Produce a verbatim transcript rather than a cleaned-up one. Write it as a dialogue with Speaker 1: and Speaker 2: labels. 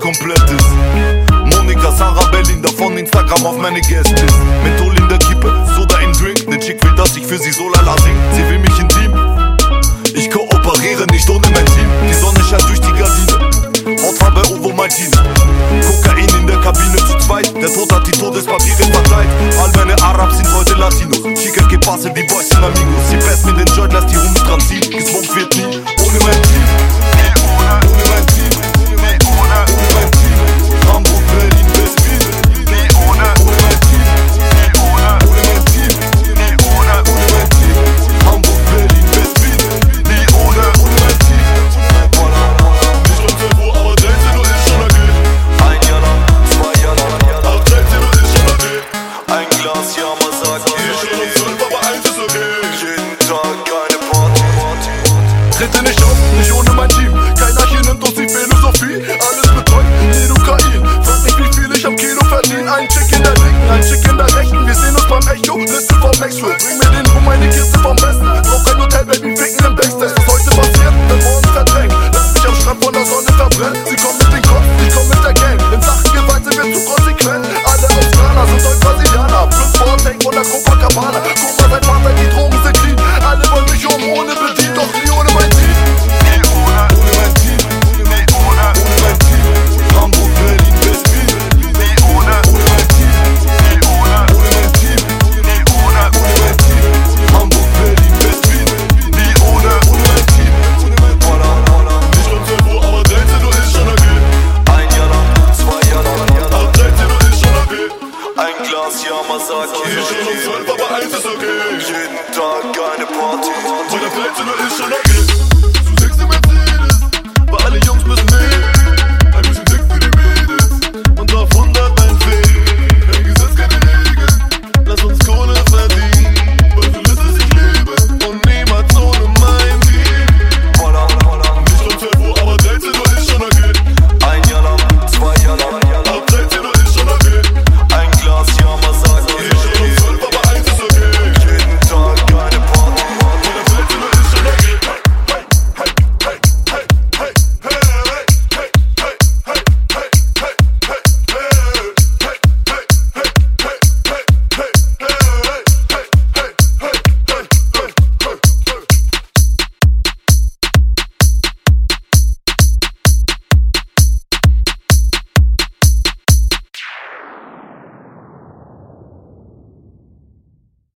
Speaker 1: komplett ist. Monika, Sarah, Berlin, davon Instagram auf meine Gäste. Menthol in der Kippe, Soda im Drink. Ne Chick will, dass ich für sie so lala sing. Sie will mich intim. Ich kooperiere nicht ohne mein Team. Die Sonne scheint durch die Gardine. Hautfarbe Ovomaltine. Kokain in der Kabine zu zweit. Der Tod hat die Todespapiere verteilt. All meine Arabs sind heute Latinos. Chica que passe, die Boys sind Amigos. Sie fest mit den Joint, lass die Hunde dran ziehen. Gesmoked wird nie ohne mein Team. Nie ohne, ohne mein Team. Nie ohne, ohne mein Team. Hamburg, Berlin, West-Wien. Nie ohne, ohne mein Team. Nie ohne, ohne mein Team. Nie ohne, ohne mein Team. Hamburg, Berlin, West-Wien. Nie ohne, ohne mein Team. Nicht um zwölf Uhr, aber dreizehn Uhr ist schon okay. Ein Jahr lang, zwei Jahre lang. Ab dreizehn Uhr ist schon okay. Ein Glas Yamazaki. Hier schon um zwölf, aber eins ist okay. Jeden Tag keine Party. Trete nicht auf, nicht ohne mein Team. Kein Arche nimmt uns die Philosophie. Alles betreut, Lidocain. Frag nicht, wie viel ich am Kilo verdiene. Ein Chick in der linken, ein Chick in der rechten. Wir sehen uns beim Echo, Liste vom Maxwell. Bring mir den rum, meine Kiste vom Besten. Brauch kein Hotel, Baby, ficken im Backstage. Was heute passiert, wird morgen verdrängt. Lass mich am Strand von der Sonne verbrennen. Sie kommen mit den Kopf, ich komm mit der Gang. In Sachen Gewalt sind wir zu konsequent. Alle Australier sind heute Brasilianer. Plus Vortake von der Copacabana. Guck mal, sein Vater, die Drogen sind clean. Alle wollen mich um ohne bedient, doch nie ohne mein Team. Nie ohne, ohne mein Team. Nie ohne, ohne mein Team. Hamburg, Berlin, West-Wien. Nie ohne, ohne mein Team. Nie ohne, ohne mein Team. Nie ohne, ohne mein Team. Hamburg, Berlin, West-Wien. Nie ohne, ohne mein Team. Nicht um zwölf Uhr, aber dreizehn Uhr ist schon okay. Ein Jahr lang, zwei Jahre lang. Ab dreizehn Uhr ist schon okay. Ein Glas Yamazaki. Hier schon um zwölf, aber eins ist okay. Jeden Tag eine Party. Und ab dreizehn Uhr ist schon okay. Zu sechs im Mercedes, weil alle Jungs müssen mit.